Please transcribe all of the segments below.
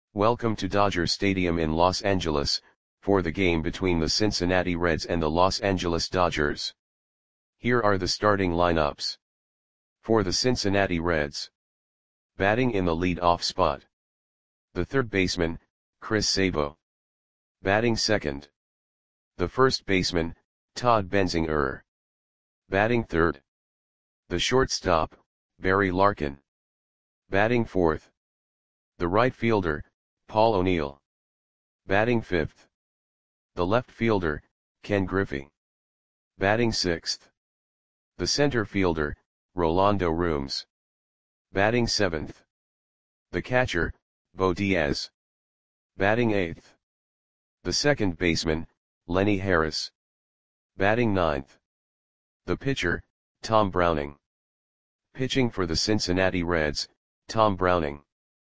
Welcome to Dodger Stadium in Los Angeles, for the game between the Cincinnati Reds and the Los Angeles Dodgers. Here are the starting lineups. For the Cincinnati Reds. Batting in the lead-off spot. The third baseman, Chris Sabo. Batting second. The first baseman, Todd Benzinger. Batting third. The shortstop, Barry Larkin. Batting fourth. The right fielder, Paul O'Neill. Batting fifth. The left fielder, Ken Griffey. Batting sixth. The center fielder, Rolando Rooms. Batting seventh. The catcher, Bo Diaz. Batting eighth. The second baseman, Lenny Harris. Batting ninth. The pitcher, Tom Browning. Pitching for the Cincinnati Reds, Tom Browning.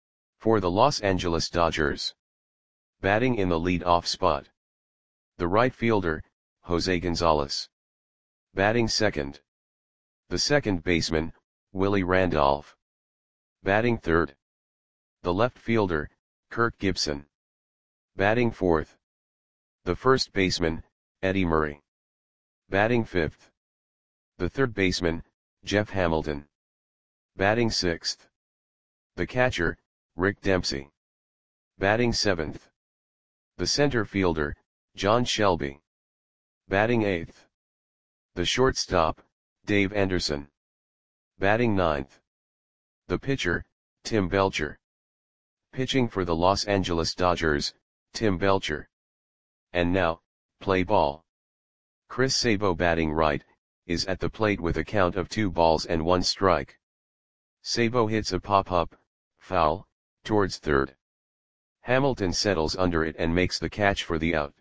For the Los Angeles Dodgers. Batting in the lead-off spot. The right fielder, Jose Gonzalez. Batting second. The second baseman, Willie Randolph. Batting third. The left fielder, Kirk Gibson. Batting fourth. The first baseman, Eddie Murray. Batting fifth. The third baseman, Jeff Hamilton. Batting sixth. The catcher, Rick Dempsey. Batting seventh. The center fielder, John Shelby. Batting eighth. The shortstop, Dave Anderson. Batting ninth. The pitcher, Tim Belcher. Pitching for the Los Angeles Dodgers, Tim Belcher. And now, play ball. Chris Sabo batting right, is at the plate with a count of 2 balls and 1 strike. Sabo hits a pop-up, foul, towards third. Hamilton settles under it and makes the catch for the out.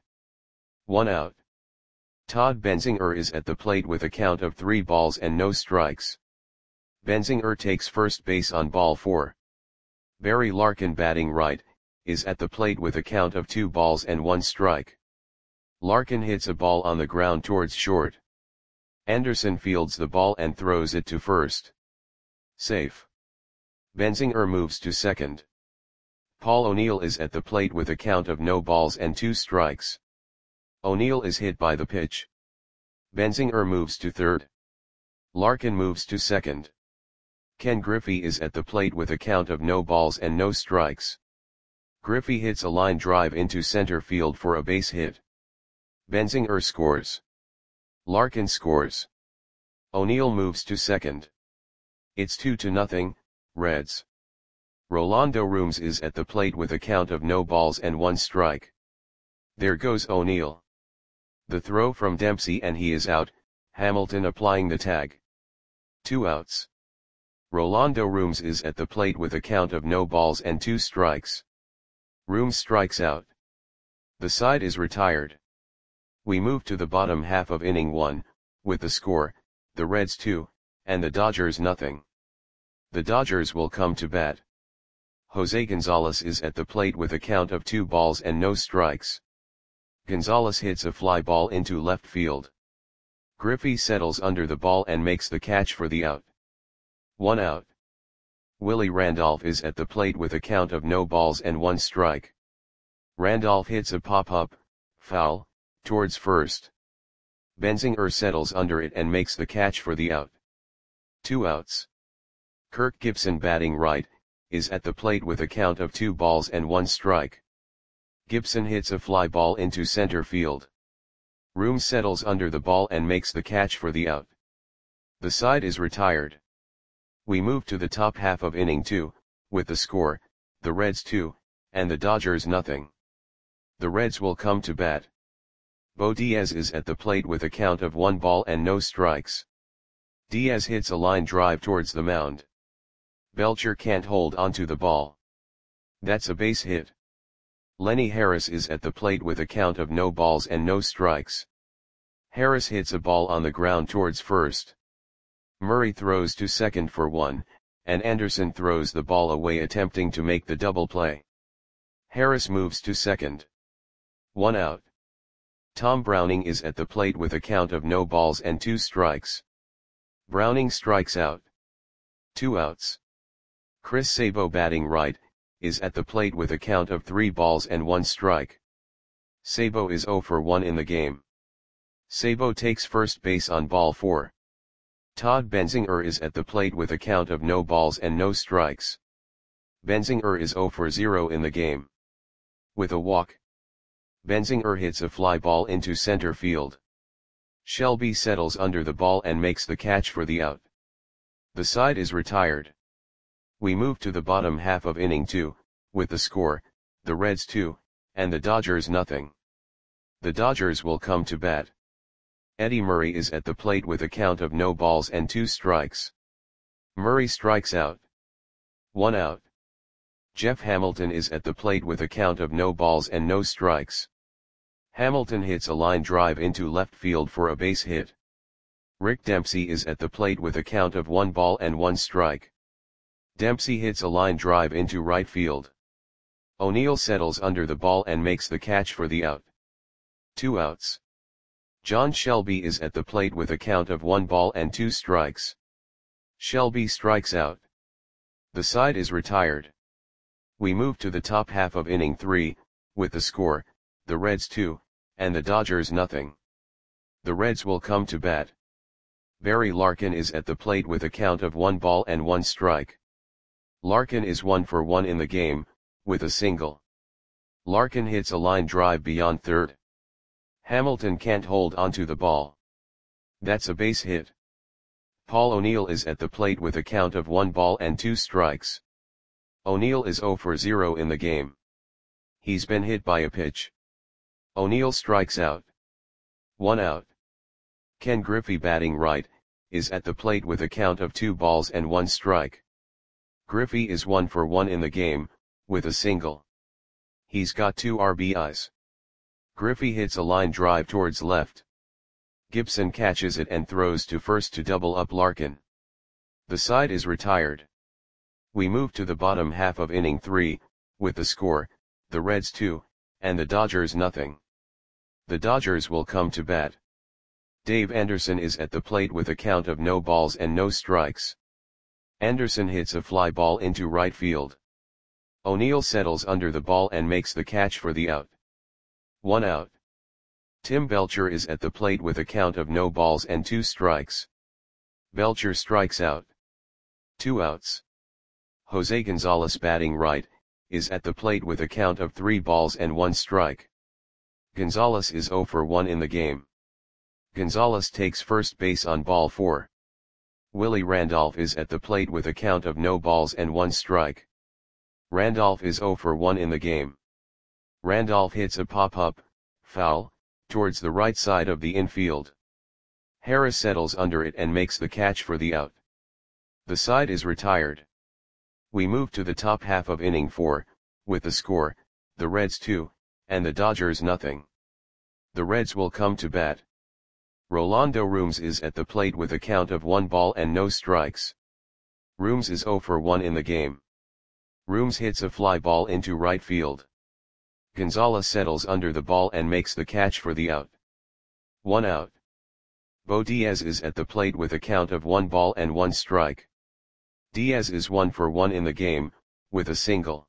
1 out. Todd Benzinger is at the plate with a count of 3 balls and no strikes. Benzinger takes first base on ball 4. Barry Larkin batting right, is at the plate with a count of 2 balls and 1 strike. Larkin hits a ball on the ground towards short. Anderson fields the ball and throws it to first. Safe. Benzinger moves to second. Paul O'Neill is at the plate with a count of no balls and 2 strikes. O'Neill is hit by the pitch. Benzinger moves to third. Larkin moves to second. Ken Griffey is at the plate with a count of no balls and no strikes. Griffey hits a line drive into center field for a base hit. Benzinger scores. Larkin scores. O'Neill moves to second. It's 2-0, Reds. Rolando Rooms is at the plate with a count of no balls and 1 strike. There goes O'Neill. The throw from Dempsey and he is out, Hamilton applying the tag. 2 outs. Rolando Rooms is at the plate with a count of no balls and 2 strikes. Rooms strikes out. The side is retired. We move to the bottom half of inning 1, with the score, the Reds 2, and the Dodgers nothing. The Dodgers will come to bat. Jose Gonzalez is at the plate with a count of 2 balls and no strikes. Gonzalez hits a fly ball into left field. Griffey settles under the ball and makes the catch for the out. 1 out. Willie Randolph is at the plate with a count of no balls and 1 strike. Randolph hits a pop-up, foul, towards first. Benzinger settles under it and makes the catch for the out. 2 outs. Kirk Gibson batting right, is at the plate with a count of 2 balls and 1 strike. Gibson hits a fly ball into center field. Rooms settles under the ball and makes the catch for the out. The side is retired. We move to the top half of inning 2, with the score, the Reds 2, and the Dodgers nothing. The Reds will come to bat. Bo Diaz is at the plate with a count of 1 ball and no strikes. Diaz hits a line drive towards the mound. Belcher can't hold onto the ball. That's a base hit. Lenny Harris is at the plate with a count of no balls and no strikes. Harris hits a ball on the ground towards first. Murray throws to second for 1, and Anderson throws the ball away attempting to make the double play. Harris moves to second. 1 out. Tom Browning is at the plate with a count of no balls and 2 strikes. Browning strikes out. 2 outs. Chris Sabo batting right, is at the plate with a count of 3 balls and 1 strike. Sabo is 0 for 1 in the game. Sabo takes first base on ball 4. Todd Benzinger is at the plate with a count of no balls and no strikes. Benzinger is 0 for 0 in the game. With a walk, Benzinger hits a fly ball into center field. Shelby settles under the ball and makes the catch for the out. The side is retired. We move to the bottom half of inning 2, with the score, the Reds 2, and the Dodgers nothing. The Dodgers will come to bat. Eddie Murray is at the plate with a count of no balls and 2 strikes. Murray strikes out. 1 out. Jeff Hamilton is at the plate with a count of no balls and no strikes. Hamilton hits a line drive into left field for a base hit. Rick Dempsey is at the plate with a count of 1 ball and 1 strike. Dempsey hits a line drive into right field. O'Neill settles under the ball and makes the catch for the out. 2 outs. John Shelby is at the plate with a count of 1 ball and 2 strikes. Shelby strikes out. The side is retired. We move to the top half of inning 3, with the score, the Reds 2, and the Dodgers nothing. The Reds will come to bat. Barry Larkin is at the plate with a count of 1 ball and 1 strike. Larkin is 1 for 1 in the game, with a single. Larkin hits a line drive beyond third. Hamilton can't hold onto the ball. That's a base hit. Paul O'Neill is at the plate with a count of 1 ball and 2 strikes. O'Neill is 0 for 0 in the game. He's been hit by a pitch. O'Neill strikes out. 1 out. Ken Griffey, batting right, is at the plate with a count of 2 balls and 1 strike. Griffey is 1 for 1 in the game, with a single. He's got 2 RBIs. Griffey hits a line drive towards left. Gibson catches it and throws to first to double up Larkin. The side is retired. We move to the bottom half of inning 3, with the score, the Reds 2, and the Dodgers nothing. The Dodgers will come to bat. Dave Anderson is at the plate with a count of no balls and no strikes. Anderson hits a fly ball into right field. O'Neill settles under the ball and makes the catch for the out. 1 out. Tim Belcher is at the plate with a count of no balls and 2 strikes. Belcher strikes out. 2 outs. Jose Gonzalez, batting right, is at the plate with a count of 3 balls and 1 strike. Gonzalez is 0 for 1 in the game. Gonzalez takes first base on ball 4. Willie Randolph is at the plate with a count of no balls and 1 strike. Randolph is 0 for 1 in the game. Randolph hits a pop-up, foul, towards the right side of the infield. Harris settles under it and makes the catch for the out. The side is retired. We move to the top half of inning 4, with the score, the Reds 2, and the Dodgers nothing. The Reds will come to bat. Rolando Rooms is at the plate with a count of 1 ball and no strikes. Rooms is 0 for 1 in the game. Rooms hits a fly ball into right field. Gonzalez settles under the ball and makes the catch for the out. 1 out. Bo Diaz is at the plate with a count of 1 ball and 1 strike. Diaz is 1 for 1 in the game, with a single.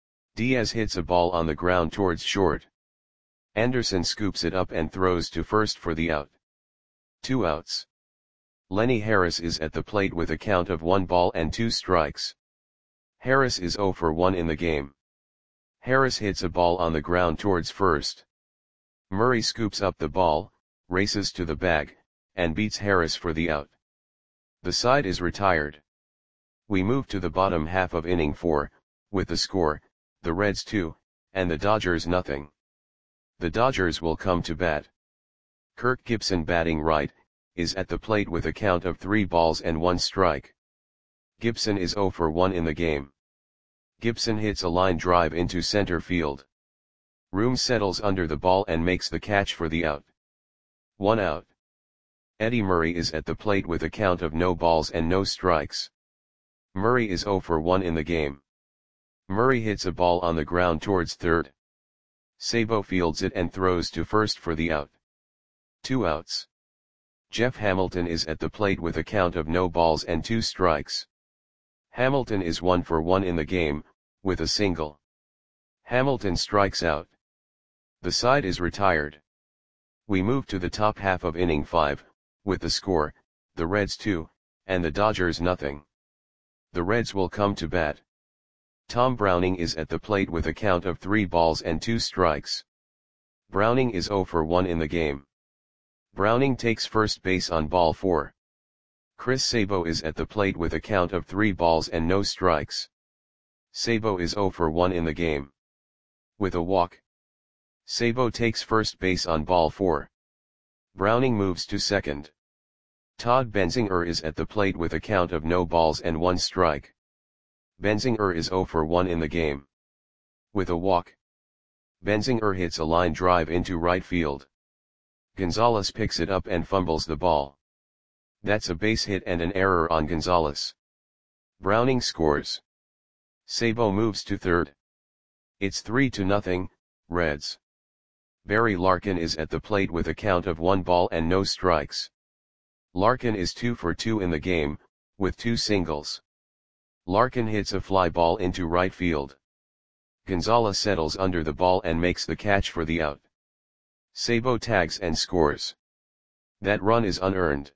Diaz hits a ball on the ground towards short. Anderson scoops it up and throws to first for the out. 2 outs. Lenny Harris is at the plate with a count of 1 ball and 2 strikes. Harris is 0 for 1 in the game. Harris hits a ball on the ground towards first. Murray scoops up the ball, races to the bag, and beats Harris for the out. The side is retired. We move to the bottom half of inning 4, with the score, the Reds 2, and the Dodgers nothing. The Dodgers will come to bat. Kirk Gibson, batting right, is at the plate with a count of 3 balls and 1 strike. Gibson is 0 for 1 in the game. Gibson hits a line drive into center field. Rooms settles under the ball and makes the catch for the out. 1 out. Eddie Murray is at the plate with a count of no balls and no strikes. Murray is 0 for 1 in the game. Murray hits a ball on the ground towards third. Sabo fields it and throws to first for the out. 2 outs. Jeff Hamilton is at the plate with a count of no balls and 2 strikes. Hamilton is 1 for 1 in the game, with a single. Hamilton strikes out. The side is retired. We move to the top half of inning 5, with the score, the Reds 2, and the Dodgers nothing. The Reds will come to bat. Tom Browning is at the plate with a count of 3 balls and 2 strikes. Browning is 0 for 1 in the game. Browning takes first base on ball 4. Chris Sabo is at the plate with a count of 3 balls and no strikes. Sabo is 0 for 1 in the game. With a walk. Sabo takes first base on ball 4. Browning moves to second. Todd Benzinger is at the plate with a count of no balls and 1 strike. Benzinger is 0 for 1 in the game. With a walk. Benzinger hits a line drive into right field. Gonzalez picks it up and fumbles the ball. That's a base hit and an error on Gonzalez. Browning scores. Sabo moves to third. It's 3-0, Reds. Barry Larkin is at the plate with a count of 1 ball and no strikes. Larkin is 2 for 2 in the game, with 2 singles. Larkin hits a fly ball into right field. Gonzalez settles under the ball and makes the catch for the out. Sabo tags and scores. That run is unearned.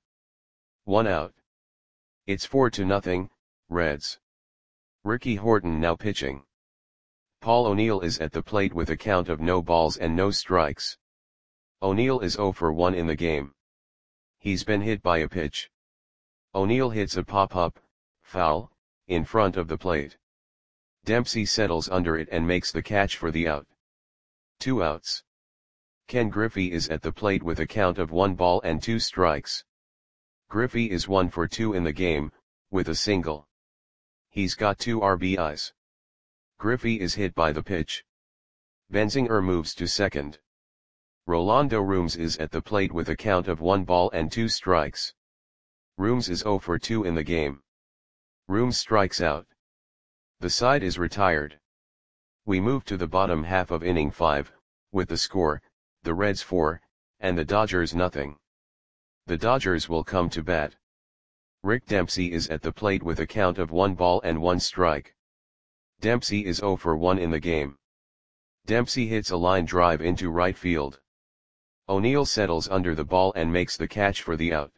1 out. It's 4-0, Reds. Ricky Horton now pitching. Paul O'Neill is at the plate with a count of no balls and no strikes. O'Neill is 0 for 1 in the game. He's been hit by a pitch. O'Neill hits a pop-up, foul, in front of the plate. Dempsey settles under it and makes the catch for the out. 2 outs. Ken Griffey is at the plate with a count of 1 ball and 2 strikes. Griffey is 1 for 2 in the game, with a single. He's got 2 RBIs. Griffey is hit by the pitch. Benzinger moves to second. Rolando Rooms is at the plate with a count of 1 ball and 2 strikes. Rooms is 0 for 2 in the game. Rooms strikes out. The side is retired. We move to the bottom half of inning 5, with the score, the Reds 4, and the Dodgers nothing. The Dodgers will come to bat. Rick Dempsey is at the plate with a count of 1 ball and 1 strike. Dempsey is 0 for 1 in the game. Dempsey hits a line drive into right field. O'Neill settles under the ball and makes the catch for the out.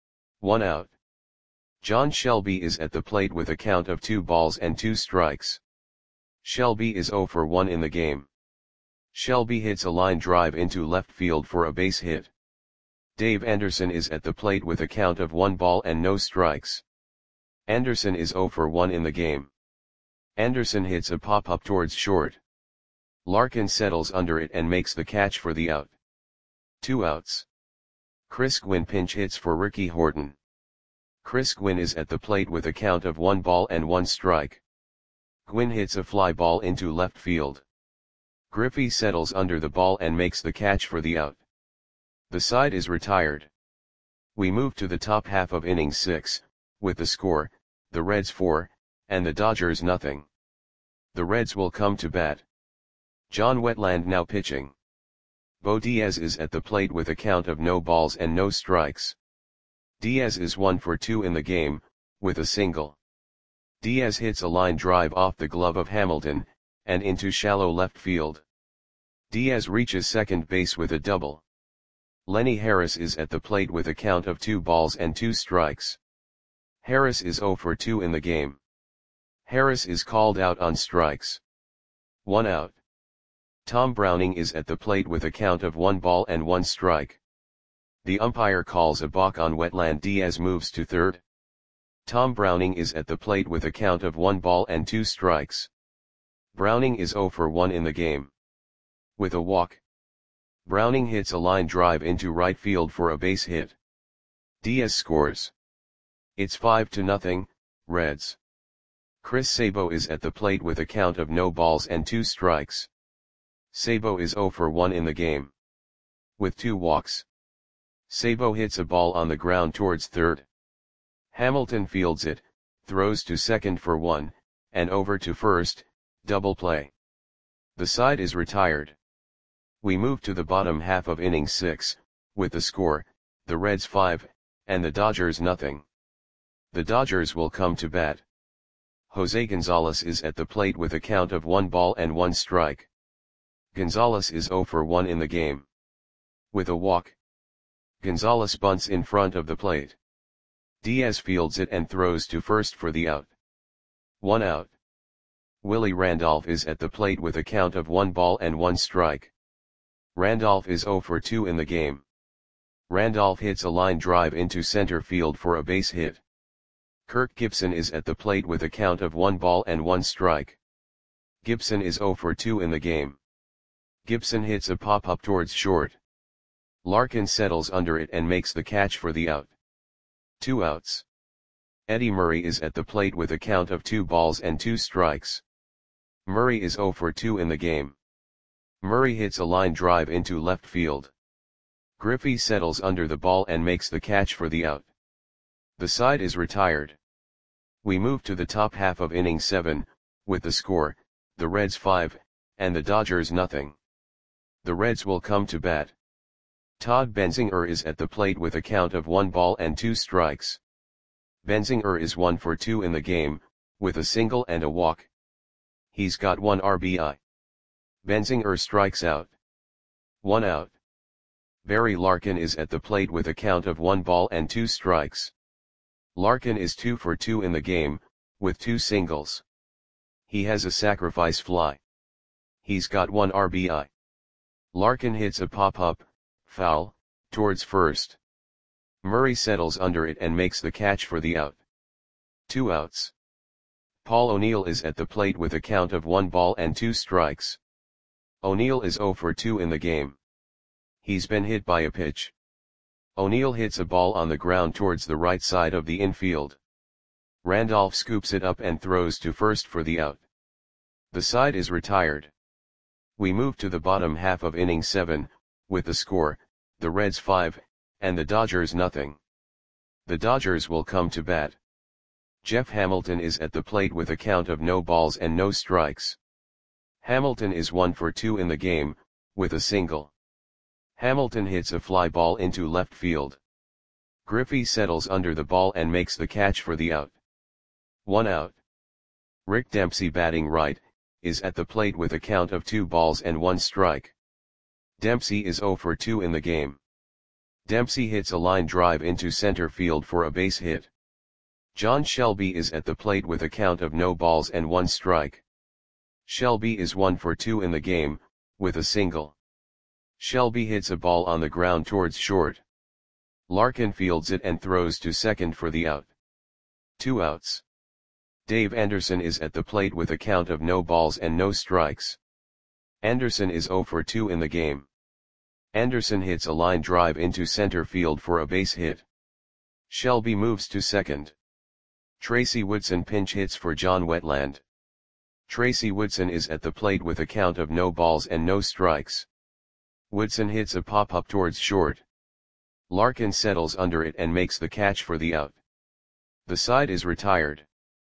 1 out. John Shelby is at the plate with a count of 2 balls and 2 strikes. Shelby is 0 for 1 in the game. Shelby hits a line drive into left field for a base hit. Dave Anderson is at the plate with a count of 1 ball and no strikes. Anderson is 0 for 1 in the game. Anderson hits a pop-up towards short. Larkin settles under it and makes the catch for the out. 2 outs. Chris Gwynn pinch hits for Ricky Horton. Chris Gwynn is at the plate with a count of 1 ball and 1 strike. Gwynn hits a fly ball into left field. Griffey settles under the ball and makes the catch for the out. The side is retired. We move to the top half of inning 6, with the score, the Reds 4, and the Dodgers nothing. The Reds will come to bat. John Wetland now pitching. Bo Diaz is at the plate with a count of no balls and no strikes. Diaz is 1 for 2 in the game, with a single. Diaz hits a line drive off the glove of Hamilton, and into shallow left field. Diaz reaches second base with a double. Lenny Harris is at the plate with a count of 2 balls and 2 strikes. Harris is 0 for 2 in the game. Harris is called out on strikes. 1 out. Tom Browning is at the plate with a count of 1 ball and 1 strike. The umpire calls a balk on Wetland. Diaz moves to third. Tom Browning is at the plate with a count of 1 ball and 2 strikes. Browning is 0 for 1 in the game. With a walk. Browning hits a line drive into right field for a base hit. Diaz scores. It's 5-0, Reds. Chris Sabo is at the plate with a count of no balls and 2 strikes. Sabo is 0 for 1 in the game. With 2 walks. Sabo hits a ball on the ground towards third. Hamilton fields it, throws to second for 1, and over to first, double play. The side is retired. We move to the bottom half of inning 6, with the score, the Reds 5, and the Dodgers nothing. The Dodgers will come to bat. Jose Gonzalez is at the plate with a count of 1 ball and 1 strike. Gonzalez is 0 for 1 in the game. With a walk, Gonzalez bunts in front of the plate. Diaz fields it and throws to first for the out. 1 out. Willie Randolph is at the plate with a count of 1 ball and 1 strike. Randolph is 0 for 2 in the game. Randolph hits a line drive into center field for a base hit. Kirk Gibson is at the plate with a count of 1 ball and 1 strike. Gibson is 0 for 2 in the game. Gibson hits a pop-up towards short. Larkin settles under it and makes the catch for the out. 2 outs. Eddie Murray is at the plate with a count of 2 balls and 2 strikes. Murray is 0 for 2 in the game. Murray hits a line drive into left field. Griffey settles under the ball and makes the catch for the out. The side is retired. We move to the top half of inning 7, with the score, the Reds 5, and the Dodgers nothing. The Reds will come to bat. Todd Benzinger is at the plate with a count of 1 ball and 2 strikes. Benzinger is 1 for 2 in the game, with a single and a walk. He's got 1 RBI. Benzinger strikes out. 1 out. Barry Larkin is at the plate with a count of 1 ball and 2 strikes. Larkin is 2 for 2 in the game, with 2 singles. He has a sacrifice fly. He's got 1 RBI. Larkin hits a pop-up, foul, towards first. Murray settles under it and makes the catch for the out. 2 outs. Paul O'Neill is at the plate with a count of 1 ball and 2 strikes. O'Neill is 0 for 2 in the game. He's been hit by a pitch. O'Neill hits a ball on the ground towards the right side of the infield. Randolph scoops it up and throws to first for the out. The side is retired. We move to the bottom half of inning 7, with the score, the Reds 5, and the Dodgers nothing. The Dodgers will come to bat. Jeff Hamilton is at the plate with a count of no balls and no strikes. Hamilton is 1 for 2 in the game, with a single. Hamilton hits a fly ball into left field. Griffey settles under the ball and makes the catch for the out. 1 out. Rick Dempsey, batting right, is at the plate with a count of 2 balls and 1 strike. Dempsey is 0 for 2 in the game. Dempsey hits a line drive into center field for a base hit. John Shelby is at the plate with a count of no balls and 1 strike. Shelby is 1 for 2 in the game, with a single. Shelby hits a ball on the ground towards short. Larkin fields it and throws to second for the out. 2 outs. Dave Anderson is at the plate with a count of no balls and no strikes. Anderson is 0 for 2 in the game. Anderson hits a line drive into center field for a base hit. Shelby moves to second. Tracy Woodson pinch hits for John Wetland. Tracy Woodson is at the plate with a count of no balls and no strikes. Woodson hits a pop-up towards short. Larkin settles under it and makes the catch for the out. The side is retired.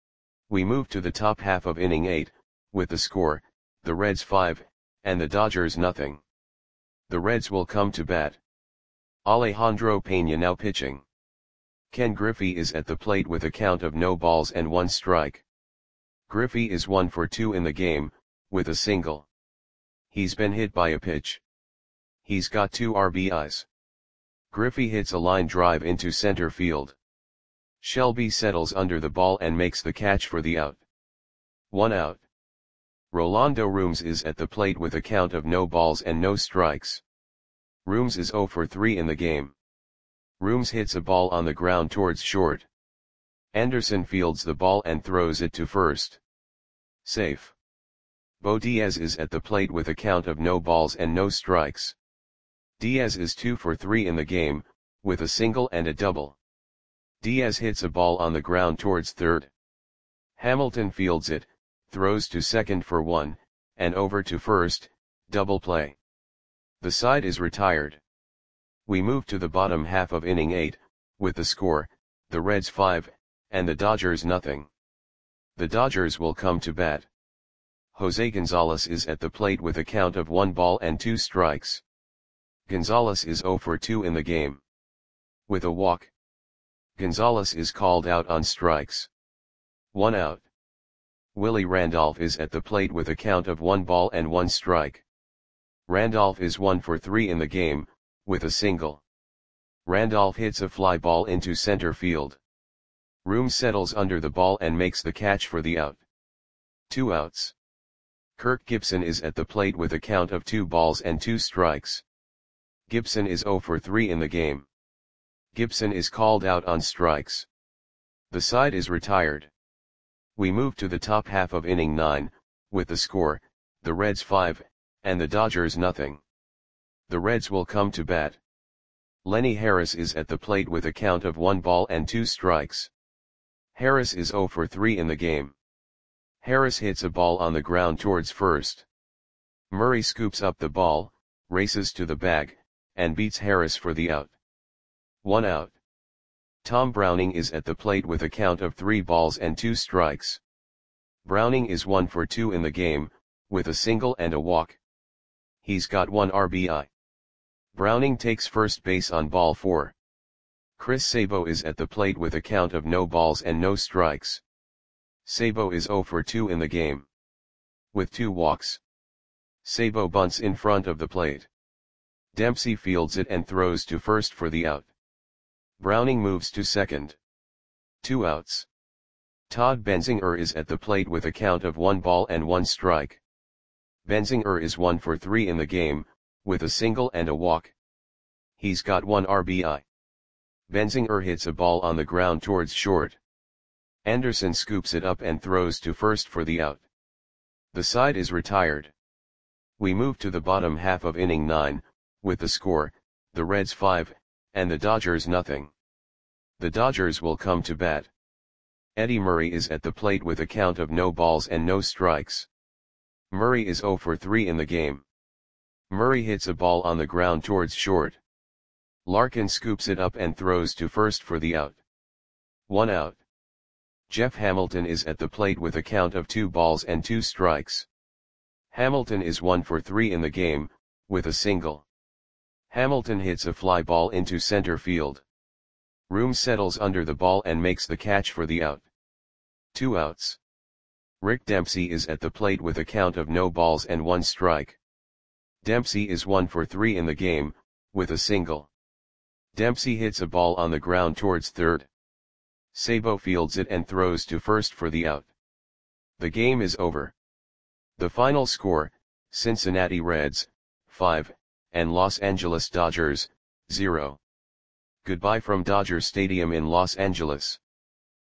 We move to the top half of inning 8, with the score, the Reds 5, and the Dodgers nothing. The Reds will come to bat. Alejandro Pena now pitching. Ken Griffey is at the plate with a count of no balls and 1 strike. Griffey is 1 for 2 in the game, with a single. He's been hit by a pitch. He's got 2 RBIs. Griffey hits a line drive into center field. Shelby settles under the ball and makes the catch for the out. 1 out. Rolando Rooms is at the plate with a count of no balls and no strikes. Rooms is 0 for 3 in the game. Rooms hits a ball on the ground towards short. Anderson fields the ball and throws it to first. Safe. Bo Diaz is at the plate with a count of no balls and no strikes. Diaz is 2 for 3 in the game, with a single and a double. Diaz hits a ball on the ground towards third. Hamilton fields it, throws to second for 1, and over to first, double play. The side is retired. We move to the bottom half of inning 8, with the score, the Reds 5, and the Dodgers nothing. The Dodgers will come to bat. Jose Gonzalez is at the plate with a count of 1 ball and 2 strikes. Gonzalez is 0 for 2 in the game. With a walk, Gonzalez is called out on strikes. 1 out. Willie Randolph is at the plate with a count of 1 ball and 1 strike. Randolph is 1 for 3 in the game, with a single. Randolph hits a fly ball into center field. Room settles under the ball and makes the catch for the out. 2 outs. Kirk Gibson is at the plate with a count of 2 balls and 2 strikes. Gibson is 0 for 3 in the game. Gibson is called out on strikes. The side is retired. We move to the top half of inning 9, with the score, the Reds 5, and the Dodgers nothing. The Reds will come to bat. Lenny Harris is at the plate with a count of 1 ball and 2 strikes. Harris is 0 for 3 in the game. Harris hits a ball on the ground towards first. Murray scoops up the ball, races to the bag, and beats Harris for the out. 1 out. Tom Browning is at the plate with a count of 3 balls and 2 strikes. Browning is 1 for 2 in the game, with a single and a walk. He's got 1 RBI. Browning takes first base on ball 4. Chris Sabo is at the plate with a count of no balls and no strikes. Sabo is 0 for 2 in the game. With 2 walks. Sabo bunts in front of the plate. Dempsey fields it and throws to first for the out. Browning moves to second. 2 outs. Todd Benzinger is at the plate with a count of 1 ball and 1 strike. Benzinger is 1 for 3 in the game, with a single and a walk. He's got 1 RBI. Benzinger hits a ball on the ground towards short. Anderson scoops it up and throws to first for the out. The side is retired. We move to the bottom half of inning 9, with the score, the Reds 5, and the Dodgers nothing. The Dodgers will come to bat. Eddie Murray is at the plate with a count of no balls and no strikes. Murray is 0 for 3 in the game. Murray hits a ball on the ground towards short. Larkin scoops it up and throws to first for the out. 1 out. Jeff Hamilton is at the plate with a count of 2 balls and 2 strikes. Hamilton is 1 for 3 in the game, with a single. Hamilton hits a fly ball into center field. Room settles under the ball and makes the catch for the out. 2 outs. Rick Dempsey is at the plate with a count of no balls and 1 strike. Dempsey is 1 for 3 in the game, with a single. Dempsey hits a ball on the ground towards third. Sabo fields it and throws to first for the out. The game is over. The final score, Cincinnati Reds, 5, and Los Angeles Dodgers, 0. Goodbye from Dodger Stadium in Los Angeles.